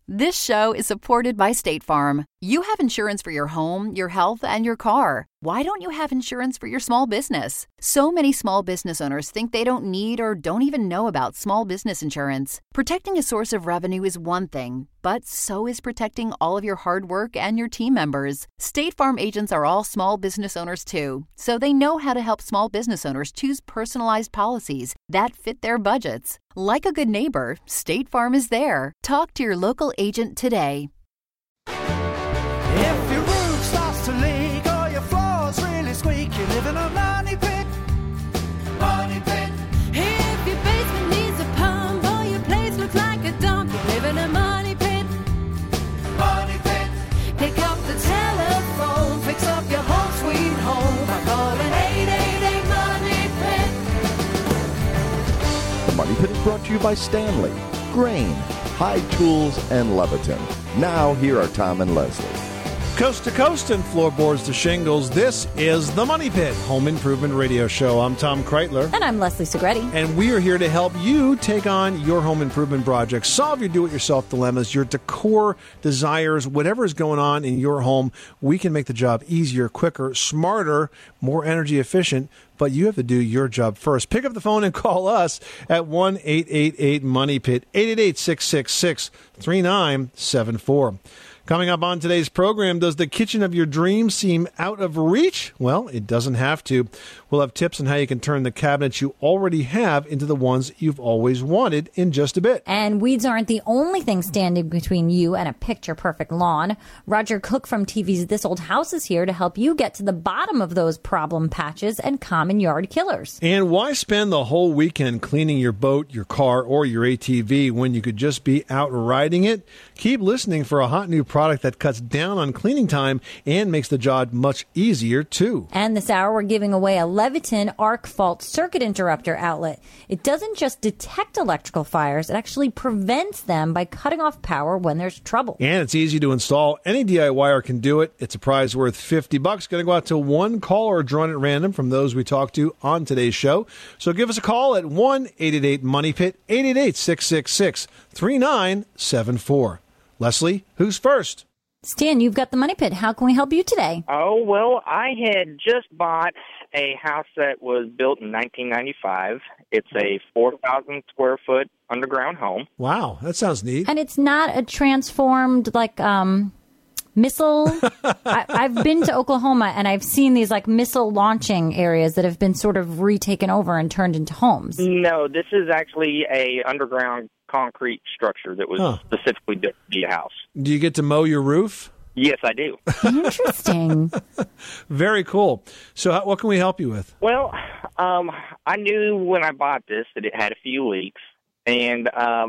This show is supported by State Farm. You have insurance for your home, your health, and your car. Why don't you have insurance for your small business? So many small business owners think they don't need or don't even know about small business insurance. Protecting a source of revenue is one thing, but so is protecting all of your hard work and your team members. State Farm agents are all small business owners too, so they know how to help small business owners choose personalized policies that fit their budgets. Like a good neighbor, State Farm is there. Talk to your local agent today. If your roof starts to leak or your floor's really squeak, you live in a money pit. Money pit. If your basement needs a pump or your place looks like a dump, you live in a money pit. Money pit. Pick up the telephone, fix up your home sweet home by calling 888 Money Pit. The Money Pit is brought to you by Stanley, Grain, High Tools, and Leviton. Now, here are Tom and Leslie. Coast to coast and floorboards to shingles, this is the Money Pit Home Improvement Radio Show. I'm Tom Kreitler. And I'm Leslie Segretti. And we are here to help you take on your home improvement projects, solve your do-it-yourself dilemmas, your decor desires, whatever is going on in your home. We can make the job easier, quicker, smarter, more energy efficient, but you have to do your job first. Pick up the phone and call us at 1-888-MONEY-PIT, 888-666-3974. Coming up on today's program, does the kitchen of your dreams seem out of reach? Well, it doesn't have to. We'll have tips on how you can turn the cabinets you already have into the ones you've always wanted in just a bit. And weeds aren't the only thing standing between you and a picture-perfect lawn. Roger Cook from TV's This Old House is here to help you get to the bottom of those problem patches and common yard killers. And why spend the whole weekend cleaning your boat, your car, or your ATV when you could just be out riding it? Keep listening for a hot new product that cuts down on cleaning time and makes the job much easier, too. And this hour, we're giving away a Leviton arc fault circuit interrupter outlet. It doesn't just detect electrical fires, it actually prevents them by cutting off power when there's trouble. And it's easy to install. Any DIYer can do it. It's a prize worth $50. Going to go out to one caller drawn at random from those we talked to on today's show. So give us a call at 1-888-MONEY-PIT, 888-666-3974. Leslie, who's first? Stan, you've got the Money Pit. How can we help you today? Oh, well, I had just bought a house that was built in 1995. It's a 4,000 square foot underground home. Wow, that sounds neat. And it's not a transformed, missile. I've been to Oklahoma, and I've seen these, missile launching areas that have been sort of retaken over and turned into homes. No, this is actually a underground concrete structure that was specifically built to be a house. Do you get to mow your roof? Yes, I do. Interesting. Very cool. So what can we help you with? Well, I knew when I bought this that it had a few leaks, and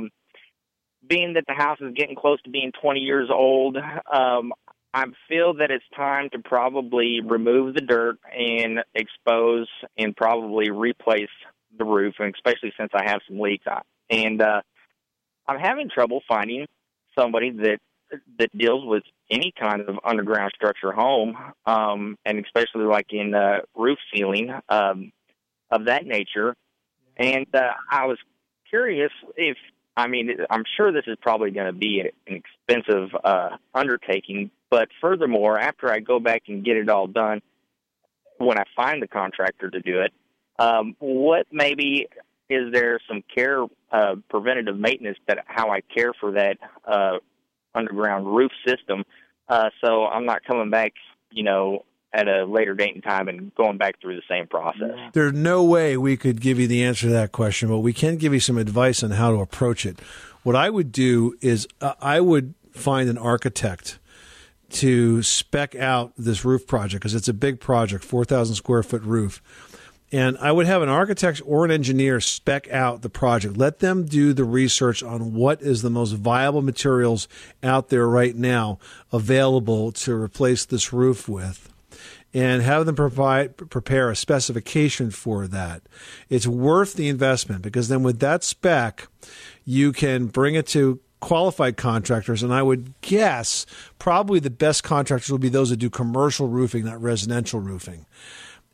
being that the house is getting close to being 20 years old, I feel that it's time to probably remove the dirt and expose and probably replace the roof, and especially since I have some leaks. And I'm having trouble finding somebody that deals with any kind of underground structure home, and especially in roof sealing of that nature. And I was curious I'm sure this is probably going to be an expensive undertaking, but furthermore, after I go back and get it all done, when I find the contractor to do it, what maybe is there some care, preventative maintenance, how I care for that underground roof system, so I'm not coming back, at a later date and time and going back through the same process? There's no way we could give you the answer to that question, but we can give you some advice on how to approach it. What I would do is I would find an architect to spec out this roof project, because it's a big project, 4,000 square foot roof. And I would have an architect or an engineer spec out the project. Let them do the research on what is the most viable materials out there right now available to replace this roof with, and have them prepare a specification for that. It's worth the investment, because then with that spec, you can bring it to qualified contractors, and I would guess probably the best contractors will be those that do commercial roofing, not residential roofing.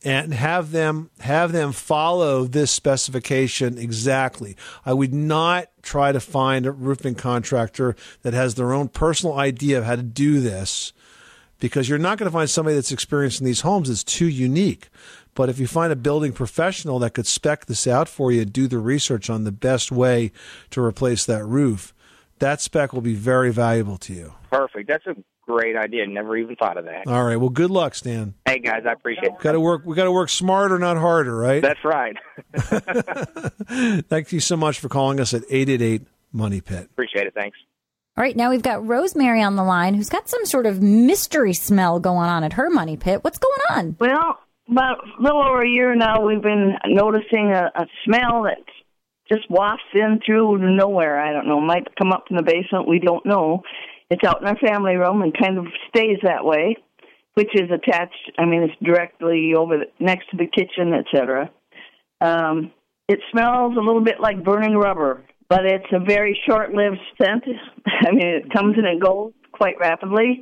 and have them follow this specification exactly. I would not try to find a roofing contractor that has their own personal idea of how to do this, because you're not going to find somebody that's experienced in these homes that's too unique. But if you find a building professional that could spec this out for you and do the research on the best way to replace that roof, that spec will be very valuable to you. Perfect. That's a great idea. Never even thought of that. All right. Well, good luck, Stan. Hey, guys, I appreciate it. We got to work smarter, not harder, right? That's right. Thank you so much for calling us at 888-MONEY-PIT. Appreciate it. Thanks. All right, now we've got Rosemary on the line who's got some sort of mystery smell going on at her money pit. What's going on? Well, about a little over a year now, we've been noticing a smell that just wafts in through nowhere. I don't know. It might come up from the basement. We don't know. It's out in our family room and kind of stays that way, which is attached. I mean, it's directly over next to the kitchen, etc. It smells a little bit like burning rubber, but it's a very short-lived scent. I mean, it comes and it goes quite rapidly,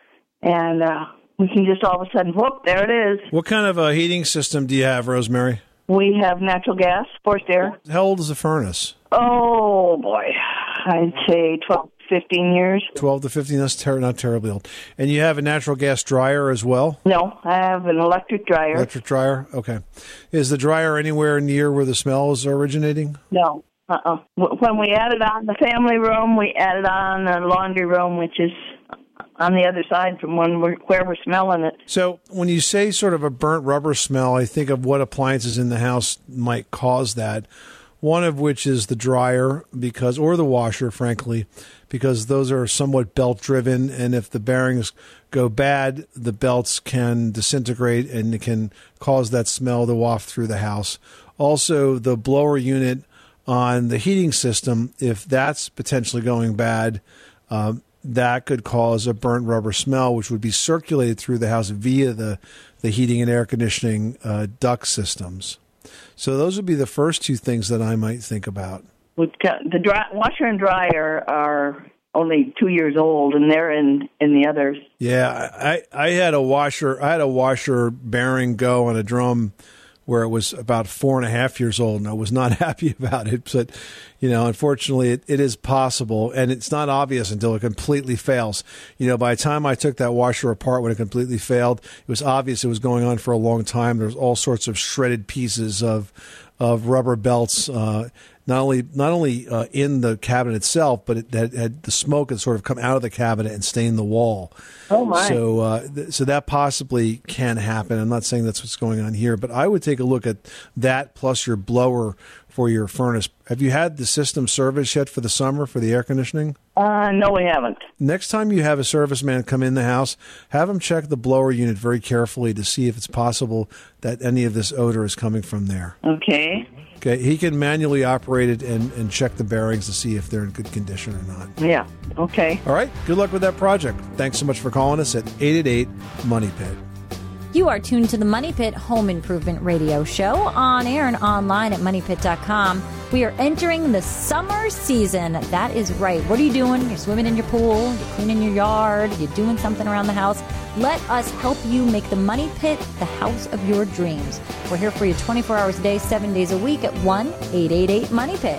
and we can just all of a sudden, whoop, there it is. What kind of a heating system do you have, Rosemary? We have natural gas, forced air. How old is the furnace? Oh, boy. I'd say 12 to 15 years. 12 to 15, that's not terribly old. And you have a natural gas dryer as well? No, I have an electric dryer. Electric dryer? Okay. Is the dryer anywhere near where the smell is originating? No. When we added on the family room, we added on the laundry room, which is on the other side from where we're smelling it. So when you say sort of a burnt rubber smell, I think of what appliances in the house might cause that. One of which is the dryer, or the washer, frankly, because those are somewhat belt-driven, and if the bearings go bad, the belts can disintegrate and it can cause that smell to waft through the house. Also, the blower unit on the heating system, if that's potentially going bad, that could cause a burnt rubber smell, which would be circulated through the house via the heating and air conditioning duct systems. So those would be the first two things that I might think about. The washer and dryer are only 2 years old, and they're in the others. Yeah, I had a washer bearing go on a drum where it was about 4.5 years old, and I was not happy about it. But, unfortunately, it is possible, and it's not obvious until it completely fails. By the time I took that washer apart when it completely failed, it was obvious it was going on for a long time. There was all sorts of shredded pieces of rubber belts, not only in the cabinet itself, but it had the smoke had sort of come out of the cabinet and stained the wall. Oh my! So that possibly can happen. I'm not saying that's what's going on here, but I would take a look at that plus your blower for your furnace. Have you had the system serviced yet for the summer for the air conditioning? No, we haven't. Next time you have a serviceman come in the house, have him check the blower unit very carefully to see if it's possible that any of this odor is coming from there. Okay. Okay, he can manually operate it and check the bearings to see if they're in good condition or not. Yeah, okay. All right, good luck with that project. Thanks so much for calling us at 888-MONEY-PIT. You are tuned to the Money Pit Home Improvement Radio Show, on air and online at moneypit.com. We are entering the summer season. That is right. What are you doing? You're swimming in your pool, you're cleaning your yard, you're doing something around the house. Let us help you make the Money Pit the house of your dreams. We're here for you 24 hours a day, 7 days a week at 1-888-MONEY-PIT.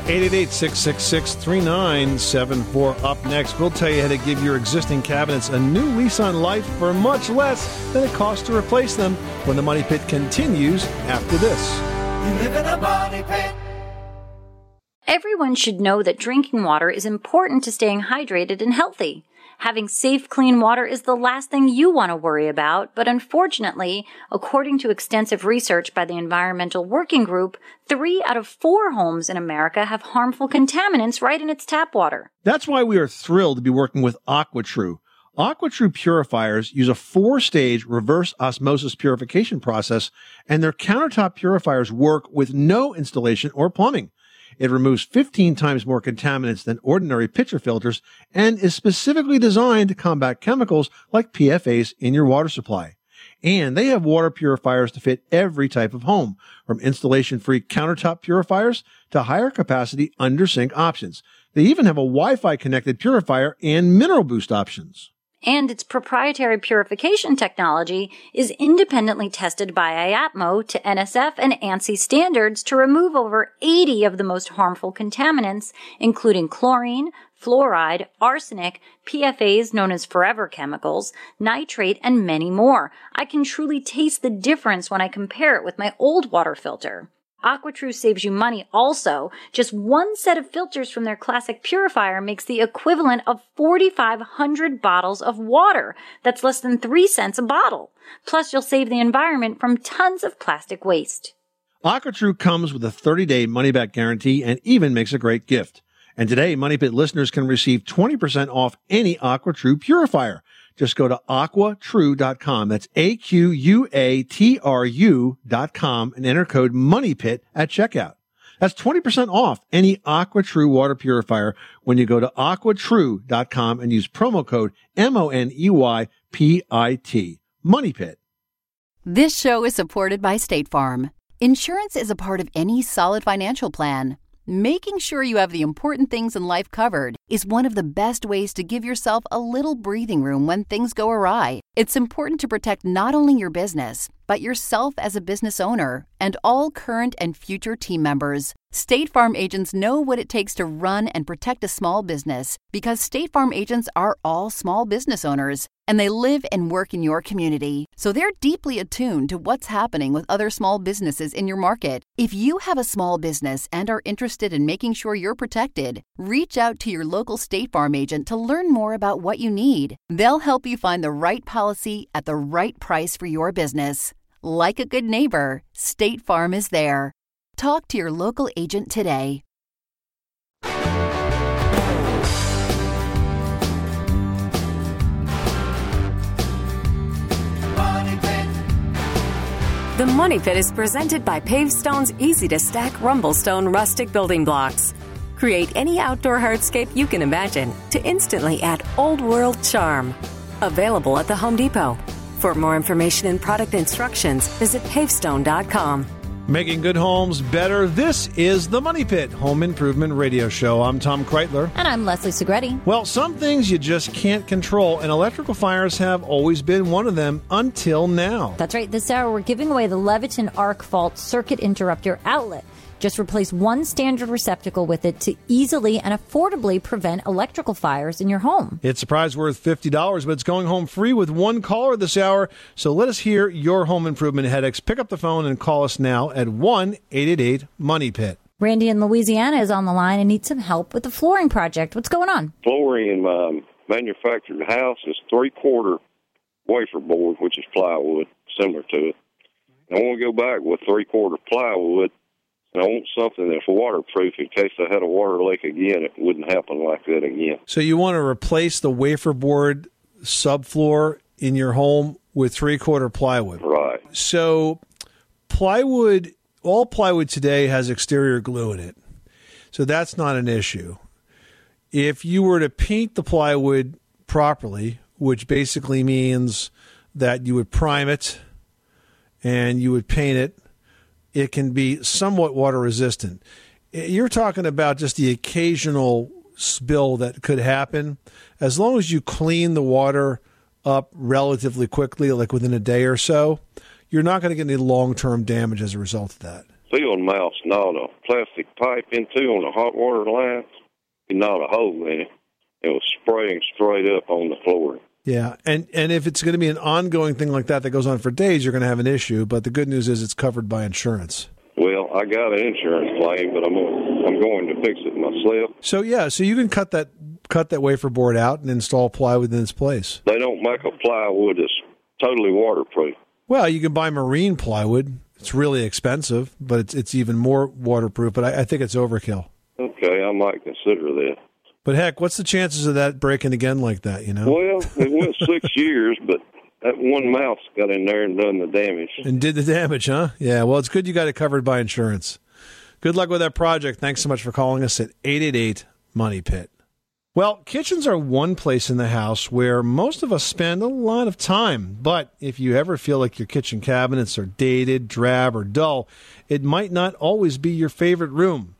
888-666-3974. Up next, we'll tell you how to give your existing cabinets a new lease on life for much less than it costs to replace them when the Money Pit continues after this. You live in a money pit. Everyone should know that drinking water is important to staying hydrated and healthy. Having safe, clean water is the last thing you want to worry about, but unfortunately, according to extensive research by the Environmental Working Group, 3 out of 4 homes in America have harmful contaminants right in its tap water. That's why we are thrilled to be working with AquaTrue. AquaTrue purifiers use a 4-stage reverse osmosis purification process, and their countertop purifiers work with no installation or plumbing. It removes 15 times more contaminants than ordinary pitcher filters and is specifically designed to combat chemicals like PFAS in your water supply. And they have water purifiers to fit every type of home, from installation-free countertop purifiers to higher capacity under-sink options. They even have a Wi-Fi connected purifier and mineral boost options. and its proprietary purification technology is independently tested by IAPMO to NSF and ANSI standards to remove over 80 of the most harmful contaminants, including chlorine, fluoride, arsenic, PFAs known as forever chemicals, nitrate, and many more. I can truly taste the difference when I compare it with my old water filter. AquaTrue saves you money also. Just one set of filters from their classic purifier makes the equivalent of 4,500 bottles of water. That's less than 3 cents a bottle. Plus, you'll save the environment from tons of plastic waste. AquaTrue comes with a 30-day money-back guarantee and even makes a great gift. And today, Money Pit listeners can receive 20% off any AquaTrue purifier. Just go to AquaTrue.com. That's AQUATRU.com and enter code MONEYPIT at checkout. That's 20% off any AquaTrue water purifier when you go to AquaTrue.com and use promo code MONEYPIT. Money Pit. This show is supported by State Farm. Insurance is a part of any solid financial plan. Making sure you have the important things in life covered is one of the best ways to give yourself a little breathing room when things go awry. It's important to protect not only your business, but yourself as a business owner and all current and future team members. State Farm agents know what it takes to run and protect a small business because State Farm agents are all small business owners and they live and work in your community. So they're deeply attuned to what's happening with other small businesses in your market. If you have a small business and are interested in making sure you're protected, reach out to your local State Farm agent to learn more about what you need. They'll help you find the right policy at the right price for your business. Like a good neighbor, State Farm is there. Talk to your local agent today. The Money Pit is presented by Pavestone's easy-to-stack Rumblestone rustic building blocks. Create any outdoor hardscape you can imagine to instantly add old-world charm. Available at the Home Depot. For more information and product instructions, visit pavestone.com. Making good homes better. This is the Money Pit Home Improvement Radio Show. I'm Tom Kreitler. And I'm Leslie Segretti. Well, some things you just can't control, and electrical fires have always been one of them until now. That's right. This hour, we're giving away the Leviton Arc Fault Circuit Interrupter Outlet. Just replace one standard receptacle with it to easily and affordably prevent electrical fires in your home. It's a prize worth $50, but it's going home free with one caller this hour. So let us hear your home improvement headaches. Pick up the phone and call us now at 1-888-MONEY-PIT. Randy in Louisiana is on the line and needs some help with the flooring project. What's going on? Flooring in my manufactured house is 3/4 wafer board, which is plywood, similar to it. I want to go back with 3/4 plywood. And I want something that's waterproof in case I had a water leak again. It wouldn't happen like that again. So you want to replace the wafer board subfloor in your home with 3/4 plywood. Right. So plywood, all plywood today has exterior glue in it. So that's not an issue. If you were to paint the plywood properly, which basically means that you would prime it and you would paint it, it can be somewhat water resistant. You're talking about just the occasional spill that could happen. As long as you clean the water up relatively quickly, like within a day or so, you're not going to get any long-term damage as a result of that. Field mouse gnawed a plastic pipe into on the hot water lines. He gnawed a hole in it. It was spraying straight up on the floor. Yeah, and if it's going to be an ongoing thing like that goes on for days, you're going to have an issue. But the good news is it's covered by insurance. Well, I got an insurance claim, but I'm going to fix it myself. So you can cut that wafer board out and install plywood in its place. They don't make a plywood that's totally waterproof. Well, you can buy marine plywood. It's really expensive, but it's even more waterproof. But I think it's overkill. Okay, I might consider that. But heck, what's the chances of that breaking again like that, you know? Well, it went 6 years, but that one mouse got in there and done the damage. And did the damage, huh? Yeah, well, it's good you got it covered by insurance. Good luck with that project. Thanks so much for calling us at 888-MONEY-PIT. Well, kitchens are one place in the house where most of us spend a lot of time. But if you ever feel like your kitchen cabinets are dated, drab, or dull, it might not always be your favorite room.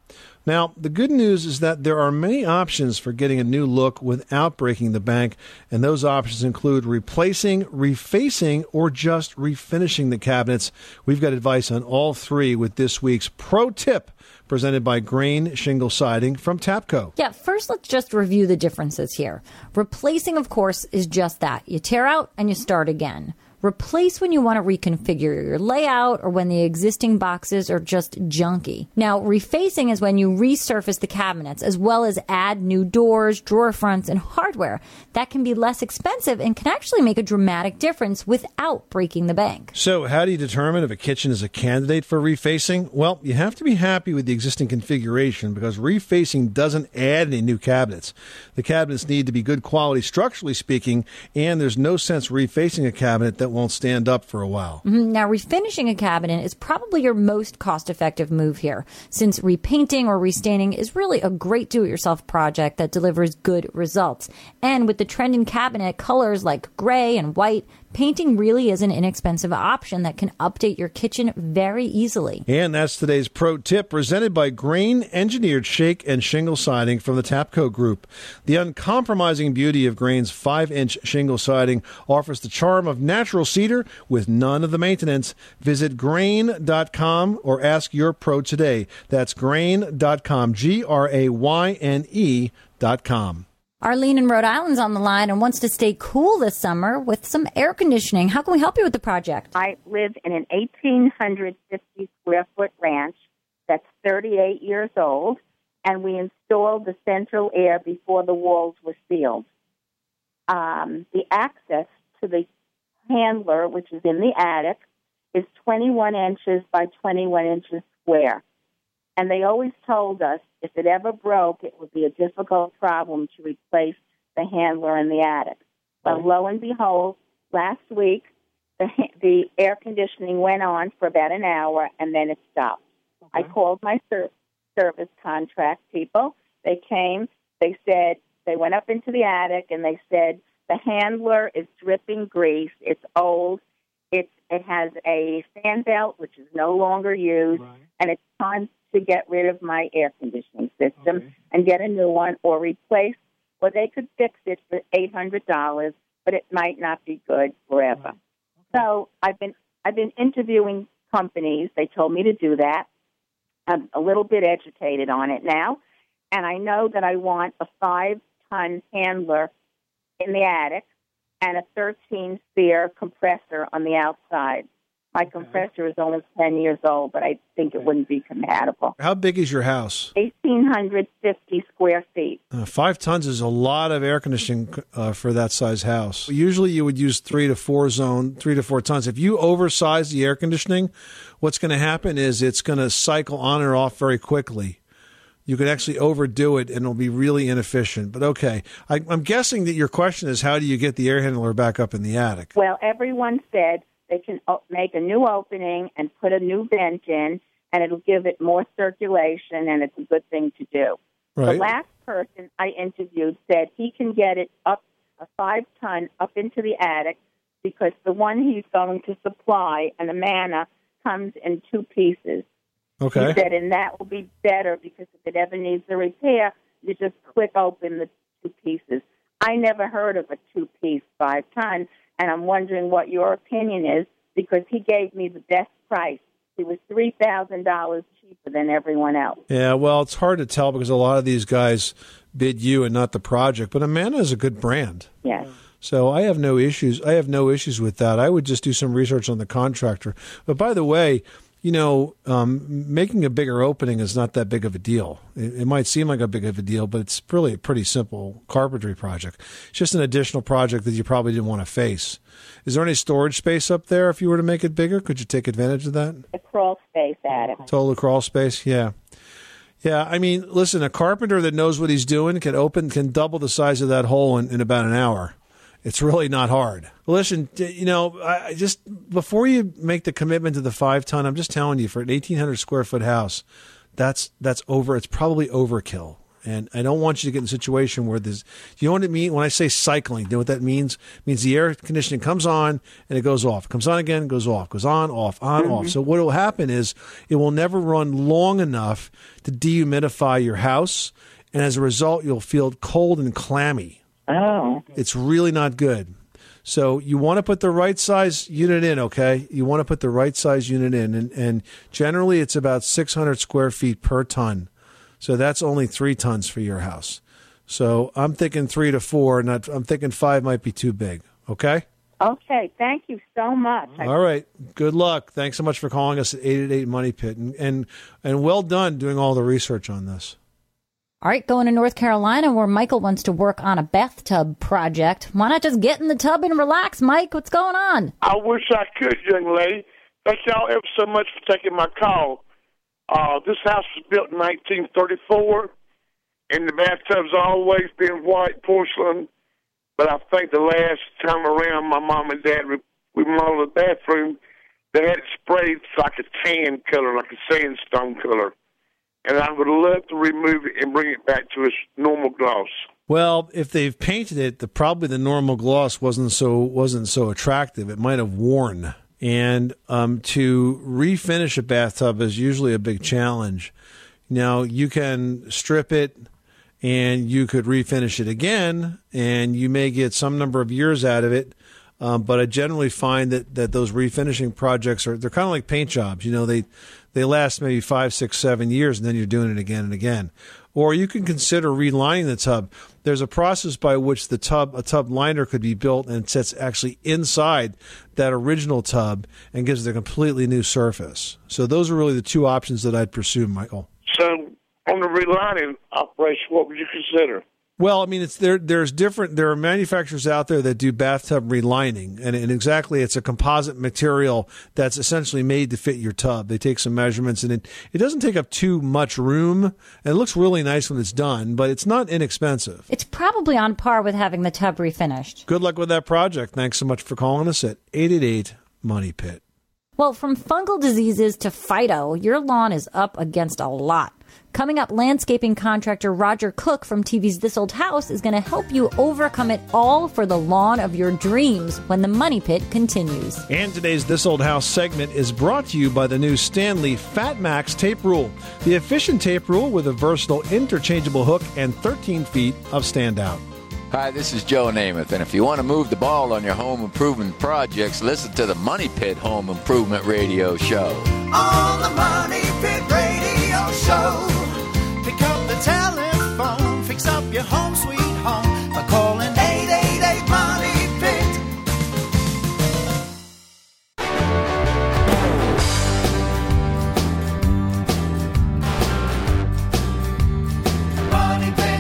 Now, the good news is that there are many options for getting a new look without breaking the bank, and those options include replacing, refacing, or just refinishing the cabinets. We've got advice on all three with this week's Pro Tip, presented by Grain Shingle Siding from Tapco. Yeah, first let's just review the differences here. Replacing, of course, is just that. You tear out and you start again. Replace when you want to reconfigure your layout or when the existing boxes are just junky. Now, refacing is when you resurface the cabinets as well as add new doors, drawer fronts, and hardware. That can be less expensive and can actually make a dramatic difference without breaking the bank. So, how do you determine if a kitchen is a candidate for refacing? Well, you have to be happy with the existing configuration because refacing doesn't add any new cabinets. The cabinets need to be good quality structurally speaking, and there's no sense refacing a cabinet that won't stand up for a while. Now, refinishing a cabinet is probably your most cost-effective move here, since repainting or restaining is really a great do-it-yourself project that delivers good results. And with the trend in cabinet colors like gray and white, painting really is an inexpensive option that can update your kitchen very easily. And that's today's Pro Tip, presented by Grain Engineered Shake and Shingle Siding from the Tapco Group. The uncompromising beauty of Grain's 5-inch shingle siding offers the charm of natural cedar with none of the maintenance. Visit grain.com or ask your pro today. That's grain.com, GRAYNE.com. Arlene in Rhode Island's on the line and wants to stay cool this summer with some air conditioning. How can we help you with the project? I live in an 1,850-square-foot ranch that's 38 years old, and we installed the central air before the walls were sealed. The access to the handler, which is in the attic, is 21 inches by 21 inches square. And they always told us if it ever broke, it would be a difficult problem to replace the handler in the attic. Well, lo and behold, last week, the air conditioning went on for about an hour, and then it stopped. Okay. I called my service contract people. They came. They said they went up into the attic, and they said the handler is dripping grease. It's old. It has a fan belt, which is no longer used, and it's time to get rid of my air conditioning system and get a new one or replace, or they could fix it for $800, but it might not be good forever. So I've been interviewing companies. They told me to do that. I'm a little bit educated on it now, and I know that I want a 5-ton handler in the attic and a 13-sphere compressor on the outside. My compressor is only 10 years old, but I think it wouldn't be compatible. How big is your house? 1,850 square feet. 5 tons is a lot of air conditioning for that size house. Usually you would use 3 to 4 tons. If you oversize the air conditioning, what's going to happen is it's going to cycle on and off very quickly. You could actually overdo it, and it'll be really inefficient. But okay, I'm guessing that your question is, how do you get the air handler back up in the attic? Well, everyone said they can make a new opening and put a new vent in, and it'll give it more circulation, and it's a good thing to do. Right. The last person I interviewed said he can get it up, a 5-ton, up into the attic because the one he's going to supply, an Amana, comes in 2 pieces. Okay. He said, and that will be better because if it ever needs a repair, you just click open the 2 pieces. I never heard of a 2-piece 5-ton, and I'm wondering what your opinion is because he gave me the best price. He was $3,000 cheaper than everyone else. Yeah, well, it's hard to tell because a lot of these guys bid you and not the project, but Amana is a good brand. Yes. So I have no issues. I have no issues with that. I would just do some research on the contractor. But by the way, you know, making a bigger opening is not that big of a deal. It might seem like a big of a deal, but it's really a pretty simple carpentry project. It's just an additional project that you probably didn't want to face. Is there any storage space up there if you were to make it bigger? Could you take advantage of that? A crawl space attic. Total crawl space, yeah. Yeah, I mean, listen, a carpenter that knows what he's doing can double the size of that hole in about an hour. It's really not hard. Listen, you know, I just before you make the commitment to the 5-ton, I'm just telling you, for an 1,800 square foot house, that's over. It's probably overkill. And I don't want you to get in a situation where there's, you know what I mean? When I say cycling, you know what that means? It means the air conditioning comes on and it goes off. It comes on again, goes off, goes on, off, on, off. So what will happen is it will never run long enough to dehumidify your house. And as a result, you'll feel cold and clammy. Oh. It's really not good. So you want to put the right size unit in, okay? You want to put the right size unit in. And generally, it's about 600 square feet per ton. So that's only 3 tons for your house. So I'm thinking 3 to 4. I'm thinking 5 might be too big, okay? Okay, thank you so much. All right. Good luck. Thanks so much for calling us at 888 Money Pit. And well done doing all the research on this. All right, going to North Carolina where Michael wants to work on a bathtub project. Why not just get in the tub and relax, Mike? What's going on? I wish I could, young lady. Thank y'all ever so much for taking my call. This house was built in 1934, and the bathtub's always been white porcelain. But I think the last time around, my mom and dad remodeled the bathroom. They had it sprayed like a tan color, like a sandstone color. And I would love to remove it and bring it back to its normal gloss. Well, if they've painted it, probably the normal gloss wasn't so attractive. It might have worn. And to refinish a bathtub is usually a big challenge. Now, you can strip it and you could refinish it again, and you may get some number of years out of it. But I generally find that those refinishing projects they're kind of like paint jobs. You know, they last maybe 5, 6, 7 years, and then you're doing it again and again. Or you can consider relining the tub. There's a process by which a tub liner could be built and sits actually inside that original tub and gives it a completely new surface. So those are really the 2 options that I'd pursue, Michael. So on the relining operation, what would you consider? Well, I mean, there are manufacturers out there that do bathtub relining, and exactly it's a composite material that's essentially made to fit your tub. They take some measurements, and it doesn't take up too much room, and it looks really nice when it's done, but it's not inexpensive. It's probably on par with having the tub refinished. Good luck with that project. Thanks so much for calling us at 888 Money Pit. Well, from fungal diseases to phyto, your lawn is up against a lot. Coming up, landscaping contractor Roger Cook from TV's This Old House is going to help you overcome it all for the lawn of your dreams when the Money Pit continues. And today's This Old House segment is brought to you by the new Stanley Fat Max tape rule, the efficient tape rule with a versatile interchangeable hook and 13 feet of standout. Hi, this is Joe Namath, and if you want to move the ball on your home improvement projects, listen to the Money Pit Home Improvement Radio Show. On the Money Pit Radio Show, pick up the telephone, fix up your home sweet home by calling 888 Money Pit. Money Pit.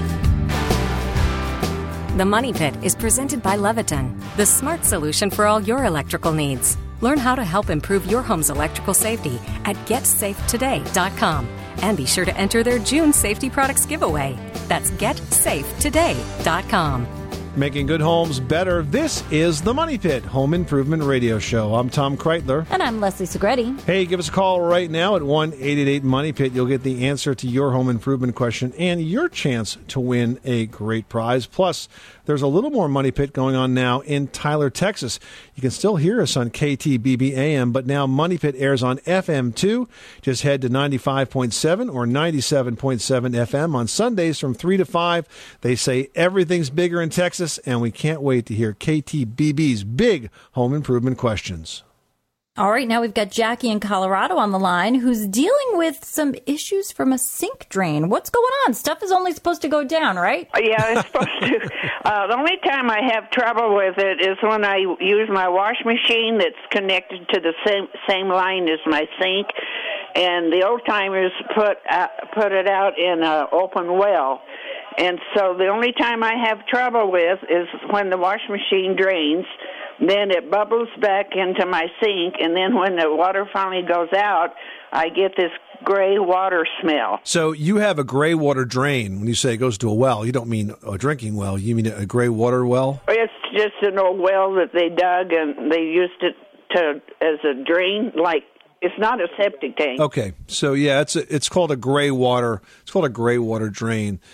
The Money Pit is presented by Leviton, the smart solution for all your electrical needs. Learn how to help improve your home's electrical safety at GetSafeToday.com. And be sure to enter their June Safety Products giveaway. That's GetSafeToday.com. Making good homes better. This is the Money Pit Home Improvement Radio Show. I'm Tom Kreitler. And I'm Leslie Segretti. Hey, give us a call right now at 1-888-MONEY-PIT. You'll get the answer to your home improvement question and your chance to win a great prize. Plus, there's a little more Money Pit going on now in Tyler, Texas. You can still hear us on KTBB AM, but now Money Pit airs on FM too. Just head to 95.7 or 97.7 FM on Sundays from 3 to 5. They say everything's bigger in Texas, and we can't wait to hear KTBB's big home improvement questions. All right, now we've got Jackie in Colorado on the line who's dealing with some issues from a sink drain. What's going on? Stuff is only supposed to go down, right? Yeah, it's supposed to. The only time I have trouble with it is when I use my wash machine that's connected to the same line as my sink, and the old timers put it out in an open well. And so the only time I have trouble with is when the wash machine drains. Then it bubbles back into my sink, and then when the water finally goes out, I get this gray water smell. So you have a gray water drain. When you say it goes to a well, you don't mean a drinking well. You mean a gray water well? It's just an old well that they dug, and they used it as a drain, like it's not a septic tank. Okay, so yeah, it's called a gray water. It's called a gray water drain.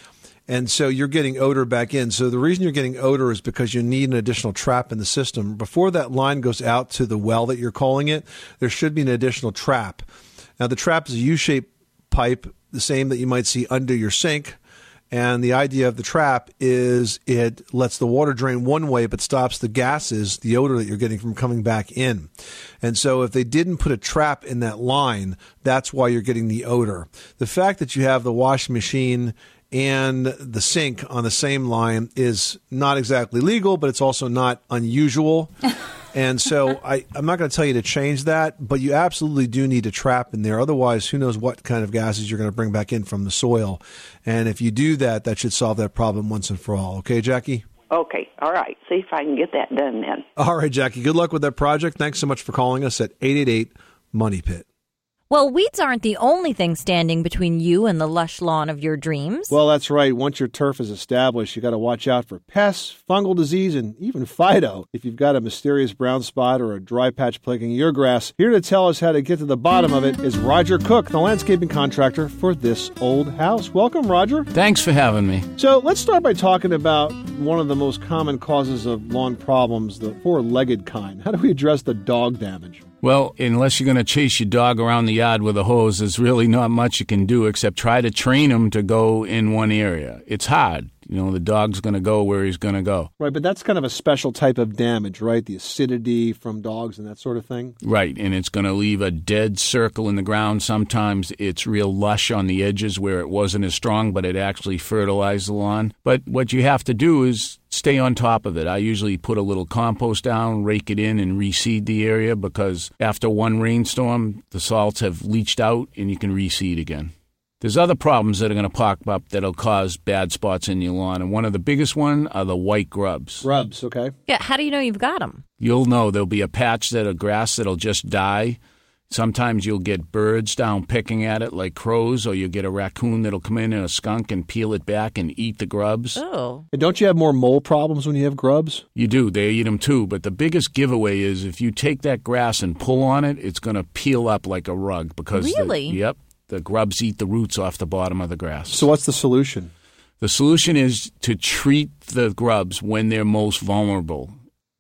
And so you're getting odor back in. So the reason you're getting odor is because you need an additional trap in the system. Before that line goes out to the well that you're calling it, there should be an additional trap. Now, the trap is a U-shaped pipe, the same that you might see under your sink. And the idea of the trap is it lets the water drain one way, but stops the gases, the odor that you're getting from coming back in. And so if they didn't put a trap in that line, that's why you're getting the odor. The fact that you have the washing machine and the sink on the same line is not exactly legal, but it's also not unusual. And so I'm not going to tell you to change that, but you absolutely do need a trap in there. Otherwise, who knows what kind of gases you're going to bring back in from the soil. And if you do that, that should solve that problem once and for all. Okay, Jackie? Okay, all right. See if I can get that done then. All right, Jackie. Good luck with that project. Thanks so much for calling us at 888-MONEY-PIT. Well, weeds aren't the only thing standing between you and the lush lawn of your dreams. Well, that's right. Once your turf is established, you got to watch out for pests, fungal disease, and even Fido. If you've got a mysterious brown spot or a dry patch plaguing your grass, here to tell us how to get to the bottom of it is Roger Cook, the landscaping contractor for This Old House. Welcome, Roger. Thanks for having me. So let's start by talking about one of the most common causes of lawn problems, the four-legged kind. How do we address the dog damage? Well, unless you're going to chase your dog around the yard with a hose, there's really not much you can do except try to train him to go in one area. It's hard. You know, the dog's going to go where he's going to go. Right, but that's kind of a special type of damage, right? The acidity from dogs and that sort of thing? Right, and it's going to leave a dead circle in the ground. Sometimes it's real lush on the edges where it wasn't as strong, but it actually fertilized the lawn. But what you have to do is stay on top of it. I usually put a little compost down, rake it in, and reseed the area because after one rainstorm, the salts have leached out and you can reseed again. There's other problems that are going to pop up that'll cause bad spots in your lawn, and one of the biggest one are the white grubs. Grubs, okay. Yeah, how do you know you've got them? You'll know. There'll be a patch that of grass that'll just die. Sometimes you'll get birds down picking at it like crows, or you'll get a raccoon that'll come in and a skunk and peel it back and eat the grubs. Oh. And don't you have more mole problems when you have grubs? You do. They eat them too. But the biggest giveaway is if you take that grass and pull on it, it's going to peel up like a rug. Because really? Yep. The grubs eat the roots off the bottom of the grass. So what's the solution? The solution is to treat the grubs when they're most vulnerable.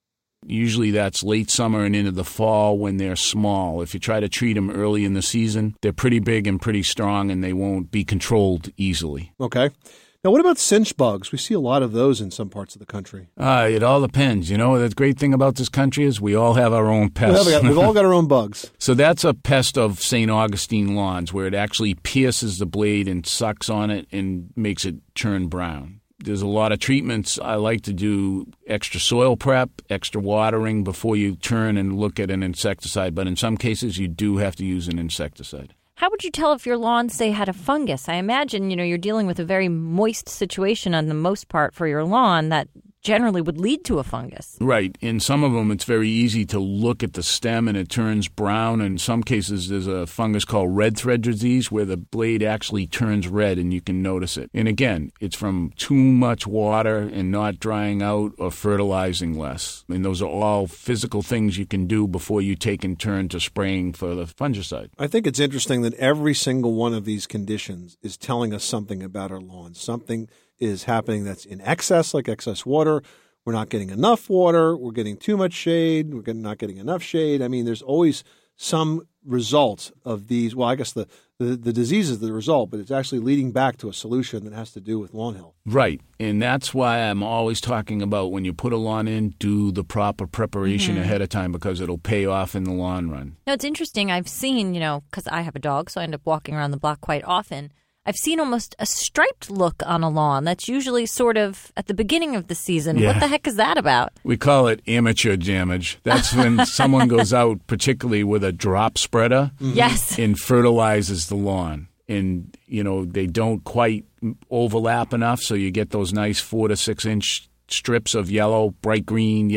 Usually that's late summer and into the fall when they're small. If you try to treat them early in the season, they're pretty big and pretty strong, and they won't be controlled easily. Okay. Now, what about cinch bugs? We see a lot of those in some parts of the country. It all depends. You know, the great thing about this country is we all have our own pests. We've all got our own bugs. So that's a pest of St. Augustine lawns where it actually pierces the blade and sucks on it and makes it turn brown. There's a lot of treatments. I like to do extra soil prep, extra watering before you turn and look at an insecticide. But in some cases, you do have to use an insecticide. How would you tell if your lawn, say, had a fungus? I imagine, you're dealing with a very moist situation on the most part for your lawn that generally would lead to a fungus. Right. In some of them, it's very easy to look at the stem and it turns brown. In some cases, there's a fungus called red thread disease where the blade actually turns red and you can notice it. And again, it's from too much water and not drying out or fertilizing less. And those are all physical things you can do before you take and turn to spraying for the fungicide. I think it's interesting that every single one of these conditions is telling us something about our lawn. Something is happening that's in excess, like excess water. We're not getting enough water. We're getting too much shade. We're not getting enough shade. I mean, there's always some result of these. Well, I guess the disease is the result, but it's actually leading back to a solution that has to do with lawn health. Right. And that's why I'm always talking about when you put a lawn in, do the proper preparation ahead of time because it'll pay off in the long run. No, it's interesting. I've seen, because I have a dog, so I end up walking around the block quite often. I've seen almost a striped look on a lawn. That's usually sort of at the beginning of the season. Yeah. What the heck is that about? We call it amateur damage. That's when someone goes out, particularly with a drop spreader, Yes, and fertilizes the lawn. And, they don't quite overlap enough, so you get those nice 4 to 6 inch strips of yellow, bright green,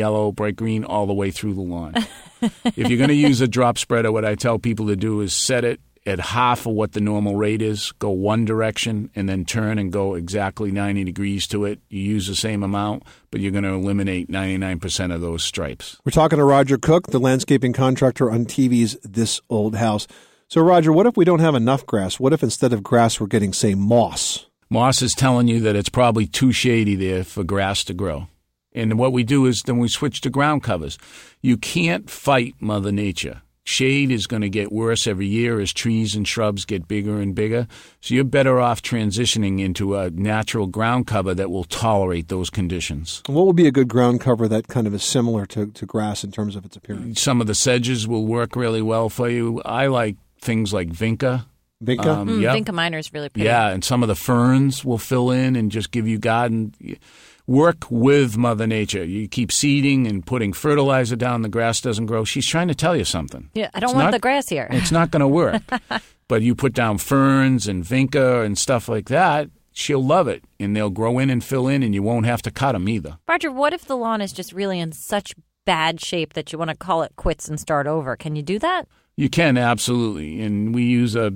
all the way through the lawn. If you're going to use a drop spreader, what I tell people to do is set it at half of what the normal rate is, go one direction, and then turn and go exactly 90 degrees to it. You use the same amount, but you're going to eliminate 99% of those stripes. We're talking to Roger Cook, the landscaping contractor on TV's This Old House. So, Roger, what if we don't have enough grass? What if instead of grass we're getting, say, moss? Moss is telling you that it's probably too shady there for grass to grow. And what we do is then we switch to ground covers. You can't fight Mother Nature. Shade is going to get worse every year as trees and shrubs get bigger and bigger. So you're better off transitioning into a natural ground cover that will tolerate those conditions. What would be a good ground cover that kind of is similar to grass in terms of its appearance? Some of the sedges will work really well for you. I like things like Vinca. Vinca? Yep. Vinca minor is really pretty. Yeah, and some of the ferns will fill in and just give you garden. Work with Mother Nature. You keep seeding and putting fertilizer down, the grass doesn't grow. She's trying to tell you something. Yeah, I don't want the grass here. It's not going to work. But you put down ferns and Vinca and stuff like that, she'll love it. And they'll grow in and fill in, and you won't have to cut them either. Roger, what if the lawn is just really in such bad shape that you want to call it quits and start over? Can you do that? You can, absolutely. And we use the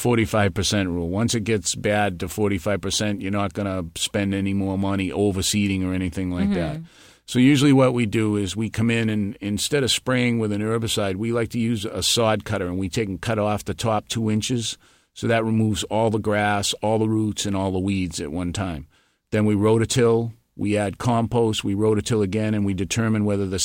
45% rule. Once it gets bad to 45%, you're not going to spend any more money overseeding or anything like that. So usually what we do is we come in and instead of spraying with an herbicide, we like to use a sod cutter, and we take and cut off the top 2 inches. So that removes all the grass, all the roots, and all the weeds at one time. Then we rototill. We add compost, we rototill again, and we determine whether the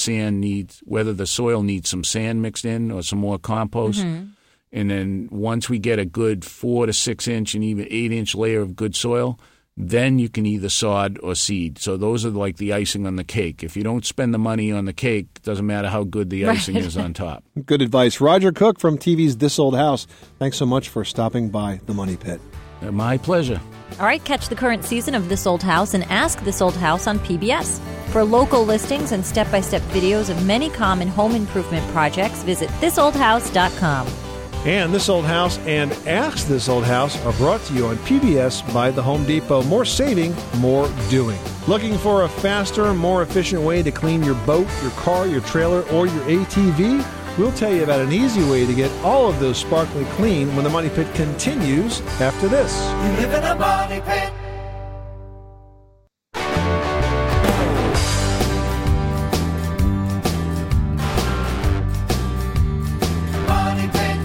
soil needs some sand mixed in or some more compost. And then once we get a good 4 to 6 inch and even 8 inch layer of good soil, then you can either sod or seed. So those are like the icing on the cake. If you don't spend the money on the cake, it doesn't matter how good the icing is on top. Good advice. Roger Cook from TV's This Old House. Thanks so much for stopping by the Money Pit. My pleasure. All right, catch the current season of This Old House and Ask This Old House on PBS. For local listings and step-by-step videos of many common home improvement projects, visit thisoldhouse.com. And This Old House and Ask This Old House are brought to you on PBS by the Home Depot. More saving, more doing. Looking for a faster, more efficient way to clean your boat, your car, your trailer, or your ATV? We'll tell you about an easy way to get all of those sparkly clean when the Money Pit continues after this. You live in a money pit. Money Pit.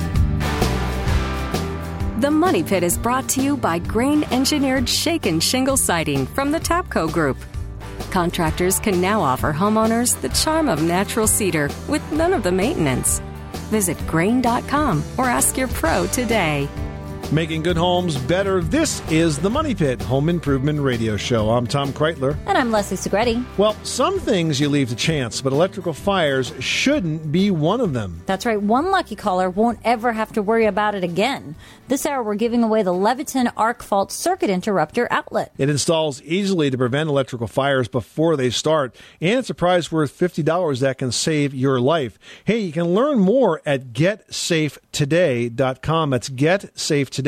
The Money Pit is brought to you by grain-engineered shake and shingle siding from the Tapco Group. Contractors can now offer homeowners the charm of natural cedar with none of the maintenance. Visit grain.com or ask your pro today. Making good homes better. This is the Money Pit Home Improvement Radio Show. I'm Tom Kreitler. And I'm Leslie Segretti. Well, some things you leave to chance, but electrical fires shouldn't be one of them. That's right. One lucky caller won't ever have to worry about it again. This hour, we're giving away the Leviton Arc Fault Circuit Interrupter Outlet. It installs easily to prevent electrical fires before they start, and it's a prize worth $50 that can save your life. Hey, you can learn more at GetSafeToday.com. That's GetSafeToday.com.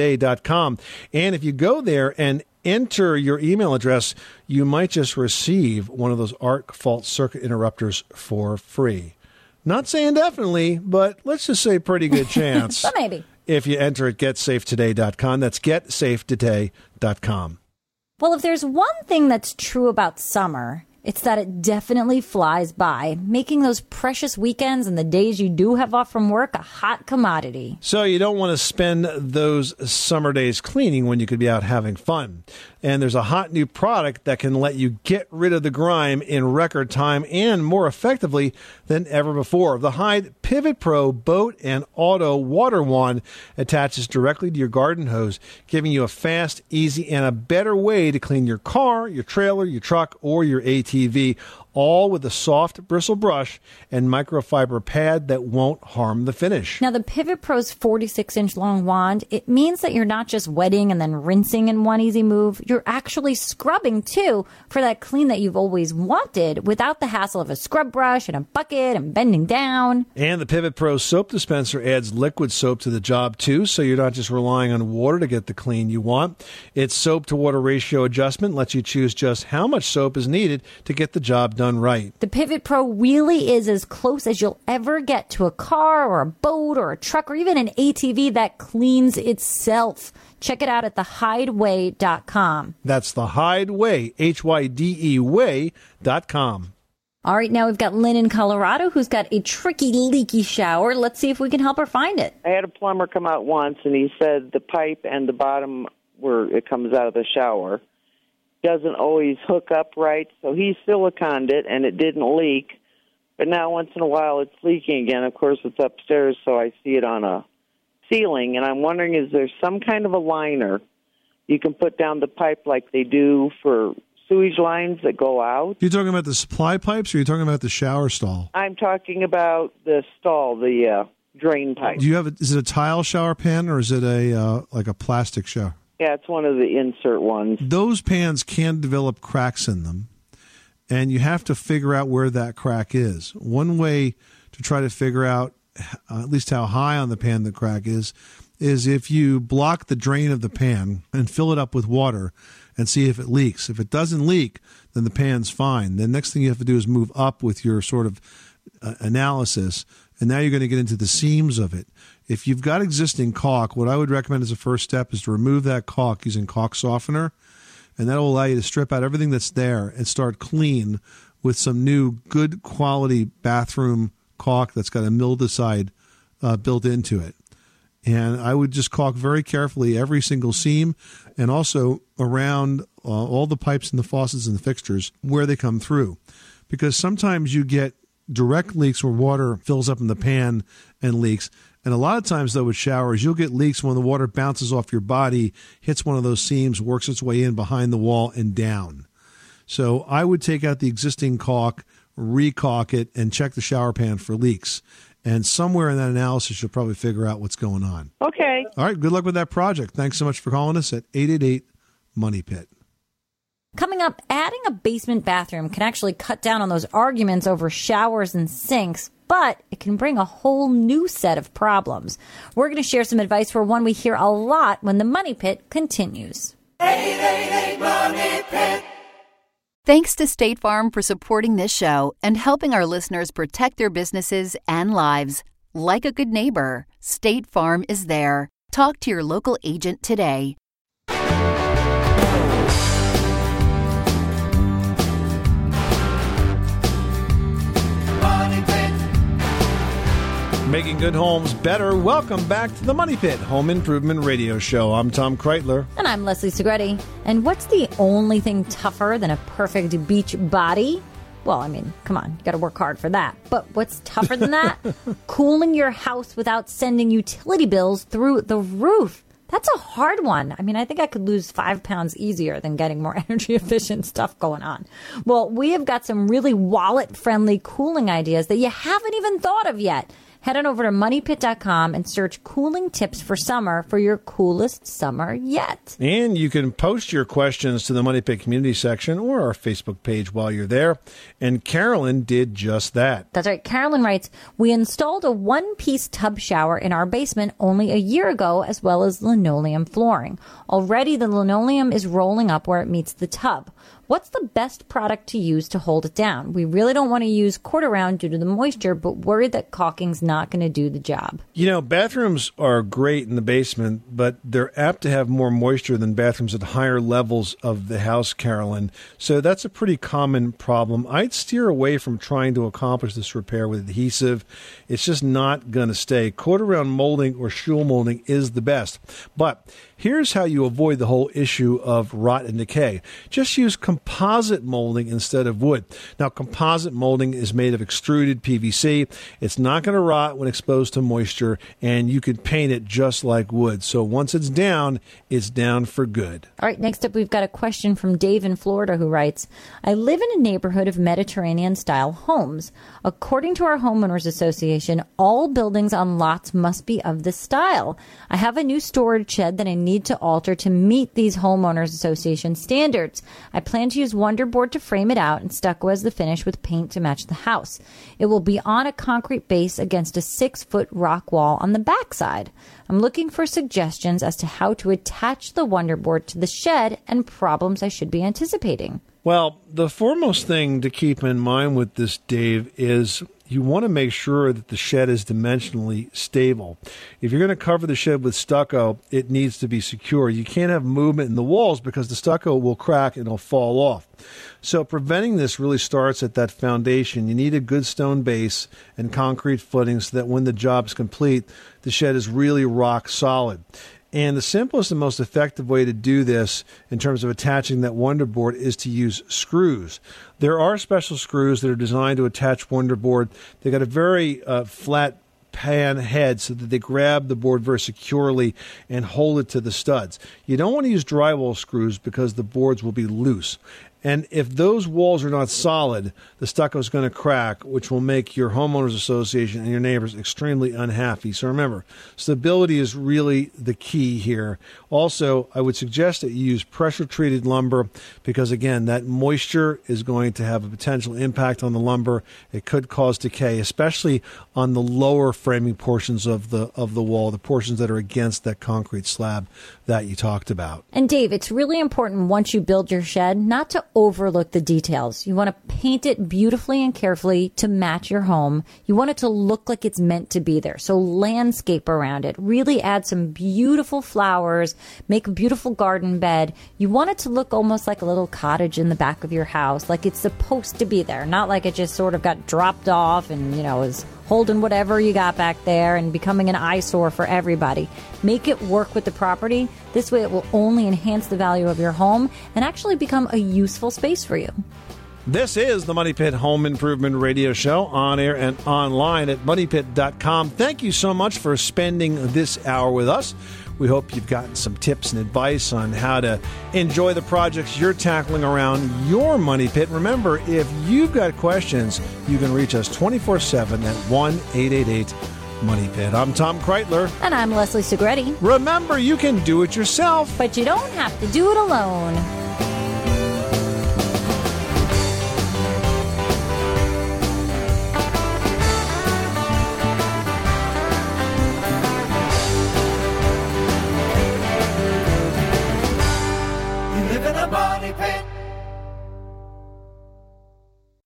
And if you go there and enter your email address, you might just receive one of those Arc Fault Circuit Interrupters for free. Not saying definitely, but let's just say pretty good chance. But maybe. If you enter at GetSafeToday.com. That's GetSafeToday.com. Well, if there's one thing that's true about summer, it's that it definitely flies by, making those precious weekends and the days you do have off from work a hot commodity. So you don't want to spend those summer days cleaning when you could be out having fun. And there's a hot new product that can let you get rid of the grime in record time and more effectively than ever before. The Hyde Pivot Pro Boat and Auto Water Wand attaches directly to your garden hose, giving you a fast, easy, and a better way to clean your car, your trailer, your truck, or your ATV, all with a soft bristle brush and microfiber pad that won't harm the finish. Now, the Pivot Pro's 46-inch long wand, it means that you're not just wetting and then rinsing in one easy move. You're actually scrubbing, too, for that clean that you've always wanted without the hassle of a scrub brush and a bucket and bending down. And the Pivot Pro soap dispenser adds liquid soap to the job, too, so you're not just relying on water to get the clean you want. Its soap-to-water ratio adjustment lets you choose just how much soap is needed to get the job done right. The Pivot Pro really is as close as you'll ever get to a car or a boat or a truck or even an ATV that cleans itself. Check it out at thehydeway.com. That's the Hydeway, H-Y-D-E way.com. All right, now we've got Lynn in Colorado who's got a tricky, leaky shower. Let's see if we can help her find it. I had a plumber come out once, and he said the pipe and the bottom where it comes out of the shower. Doesn't always hook up right, so he siliconed it, and it didn't leak. But now once in a while it's leaking again. Of course, it's upstairs, so I see it on a ceiling, and I'm wondering, is there some kind of a liner you can put down the pipe like they do for sewage lines that go out? You're talking about the supply pipes, or you're talking about the shower stall? I'm talking about the stall, the drain pipe. Do you have? Is it a tile shower pan, or is it a like a plastic shower? Yeah, it's one of the insert ones. Those pans can develop cracks in them, and you have to figure out where that crack is. One way to try to figure out at least how high on the pan the crack is if you block the drain of the pan and fill it up with water and see if it leaks. If it doesn't leak, then the pan's fine. The next thing you have to do is move up with your sort of analysis, and now you're going to get into the seams of it. If you've got existing caulk, what I would recommend as a first step is to remove that caulk using caulk softener, and that will allow you to strip out everything that's there and start clean with some new good quality bathroom caulk that's got a mildewcide built into it. And I would just caulk very carefully every single seam and also around all the pipes and the faucets and the fixtures where they come through. Because sometimes you get direct leaks where water fills up in the pan and leaks. And a lot of times, though, with showers, you'll get leaks when the water bounces off your body, hits one of those seams, works its way in behind the wall and down. So I would take out the existing caulk, re-caulk it, and check the shower pan for leaks. And somewhere in that analysis, you'll probably figure out what's going on. Okay. All right. Good luck with that project. Thanks so much for calling us at 888-MONEY-PIT. Coming up, adding a basement bathroom can actually cut down on those arguments over showers and sinks, but it can bring a whole new set of problems. We're going to share some advice for one we hear a lot when the Money Pit continues. 888 Money Pit. Thanks to State Farm for supporting this show and helping our listeners protect their businesses and lives. Like a good neighbor, State Farm is there. Talk to your local agent today. Making good homes better. Welcome back to the Money Pit Home Improvement Radio Show. I'm Tom Kreitler. And I'm Leslie Segretti. And what's the only thing tougher than a perfect beach body? Well, I mean, come on, you got to work hard for that. But what's tougher than that? Cooling your house without sending utility bills through the roof. That's a hard one. I mean, I think I could lose 5 pounds easier than getting more energy efficient stuff going on. Well, we have got some really wallet friendly cooling ideas that you haven't even thought of yet. Head on over to moneypit.com and search cooling tips for summer for your coolest summer yet. And you can post your questions to the Money Pit community section or our Facebook page while you're there. And Carolyn did just that. That's right. Carolyn writes, we installed a one-piece tub shower in our basement only a year ago, as well as linoleum flooring. Already the linoleum is rolling up where it meets the tub. What's the best product to use to hold it down? We really don't want to use quarter-round due to the moisture, but worried that caulking's not going to do the job. You know, bathrooms are great in the basement, but they're apt to have more moisture than bathrooms at higher levels of the house, Carolyn. So that's a pretty common problem. I'd steer away from trying to accomplish this repair with adhesive. It's just not going to stay. Quarter-round molding or shul molding is the best. But here's how you avoid the whole issue of rot and decay. Just use composite molding instead of wood. Now, composite molding is made of extruded PVC. It's not going to rot when exposed to moisture, and you can paint it just like wood. So once it's down for good. All right, next up, we've got a question from Dave in Florida who writes, I live in a neighborhood of Mediterranean-style homes. According to our homeowners association, all buildings on lots must be of this style. I have a new storage shed that I need to alter to meet these homeowners association standards. I plan to use Wonderboard to frame it out and stucco as the finish with paint to match the house. It will be on a concrete base against a 6-foot rock wall on the backside. I'm looking for suggestions as to how to attach the Wonderboard to the shed and problems I should be anticipating. Well, the foremost thing to keep in mind with this, Dave, is you want to make sure that the shed is dimensionally stable. If you're going to cover the shed with stucco, it needs to be secure. You can't have movement in the walls because the stucco will crack and it'll fall off. So preventing this really starts at that foundation. You need a good stone base and concrete footing so that when the job's complete, the shed is really rock solid. And the simplest and most effective way to do this in terms of attaching that Wonder Board is to use screws. There are special screws that are designed to attach Wonder Board. They got a very flat pan head so that they grab the board very securely and hold it to the studs. You don't want to use drywall screws because the boards will be loose. And if those walls are not solid, the stucco is going to crack, which will make your homeowners association and your neighbors extremely unhappy. So remember, stability is really the key here. Also, I would suggest that you use pressure-treated lumber because, again, that moisture is going to have a potential impact on the lumber. It could cause decay, especially on the lower framing portions of the wall, the portions that are against that concrete slab that you talked about. And Dave, it's really important once you build your shed not to overlook the details. You want to paint it beautifully and carefully to match your home. You want it to look like it's meant to be there. So landscape around it. Really add some beautiful flowers. Make a beautiful garden bed. You want it to look almost like a little cottage in the back of your house, like it's supposed to be there, not like it just sort of got dropped off and, is holding whatever you got back there and becoming an eyesore for everybody. Make it work with the property. This way it will only enhance the value of your home and actually become a useful space for you. This is the Money Pit Home Improvement Radio Show, on air and online at moneypit.com. Thank you so much for spending this hour with us. We hope you've gotten some tips and advice on how to enjoy the projects you're tackling around your money pit. Remember, if you've got questions, you can reach us 24/7 at 1-888-MONEY-PIT. I'm Tom Kreitler. And I'm Leslie Segretti. Remember, you can do it yourself, but you don't have to do it alone.